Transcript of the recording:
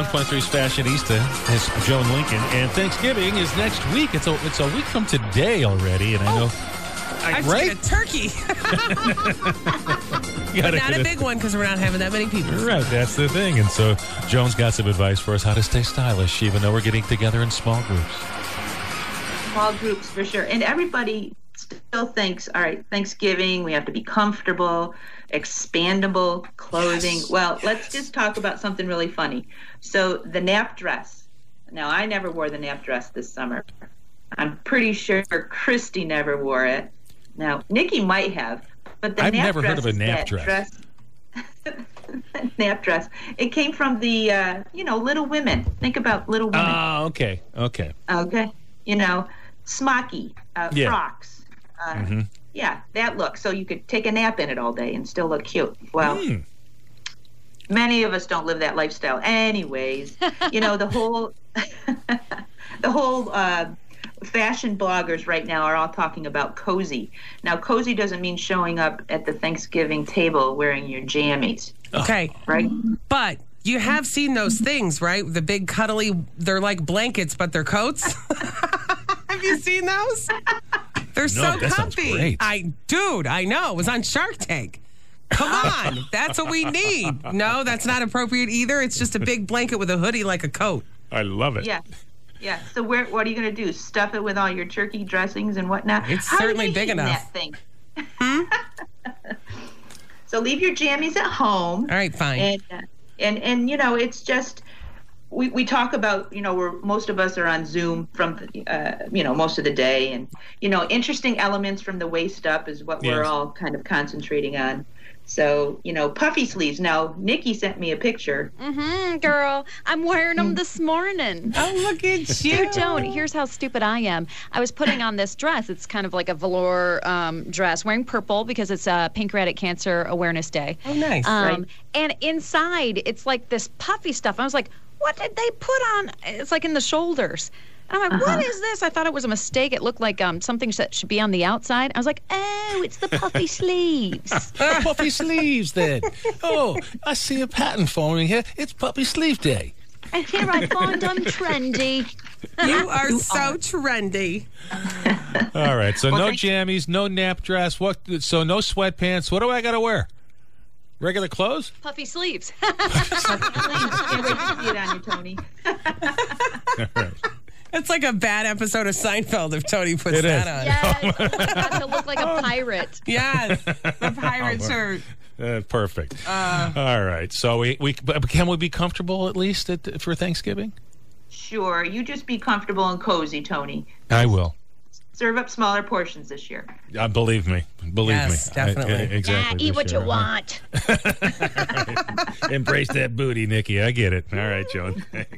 101.3's Fashionista is Joan Lincoln, and Thanksgiving is next week. It's a week from today already, and I know. I right? get a turkey. But not a big one because we're not having that many people. Right, that's the thing. And so Joan's got some advice for us how to stay stylish, even though we're getting together in small groups. Small groups for sure. And everybody still thinks, all right, Thanksgiving, we have to be comfortable, expandable clothing. Yes. Well, let's just talk about something really funny. So the nap dress. Now, I never wore the nap dress this summer. I'm pretty sure Christy never wore it. Now, Nikki might have, but the I've nap never dress heard of a is nap that dress. Nap dress. It came from the, Little Women. Think about Little Women. Oh, okay. Okay. Smocky, frocks. Yeah, that look. So you could take a nap in it all day and still look cute. Well, many of us don't live that lifestyle anyways. The whole fashion bloggers right now are all talking about cozy. Now, cozy doesn't mean showing up at the Thanksgiving table wearing your jammies. Okay. Right? But you have seen those things, right? The big cuddly, they're like blankets, but they're coats. Have you seen those? They're so that sounds comfy. great. I know. It was on Shark Tank. Come on. That's what we need. No, that's not appropriate either. It's just a big blanket with a hoodie like a coat. I love it. Yeah. So what are you going to do? Stuff it with all your turkey dressings and whatnot? It's How certainly are you big eating enough. That thing? So leave your jammies at home. All right, fine. And it's just we talk about most of us are on Zoom from most of the day, and interesting elements from the waist up is what we're all kind of concentrating on. So, puffy sleeves. Now, Nikki sent me a picture. Girl, I'm wearing them this morning. Oh, look at you. You don't. Here's how stupid I am. I was putting on this dress. It's kind of like a velour dress, wearing purple because it's Pancreatic Cancer Awareness Day. Oh, nice. Right. And inside, it's like this puffy stuff. I was like, what did they put on? It's like in the shoulders. And I'm like, what is this? I thought it was a mistake. It looked like something that should be on the outside. I was like, oh, it's the puffy sleeves. Puffy sleeves, then. Oh, I see a pattern forming here. It's Puppy Sleeve Day. And here I find I'm trendy. You are so trendy. All right, so no jammies, no nap dress. So no sweatpants. What do I got to wear? Regular clothes? Puffy sleeves. Can't wait to see it on you, Tony. All right. It's like a bad episode of Seinfeld if Tony puts It that is. on. Yes. Oh my God, to look like a pirate. Yes, the pirate shirt. Perfect. All right. So can we be comfortable at least for Thanksgiving? Sure. You just be comfortable and cozy, Tony. I will. Serve up smaller portions this year. Believe me. Yes, definitely. Exactly. Eat what you want. Embrace that booty, Nikki. I get it. All right, Joan. Thanks.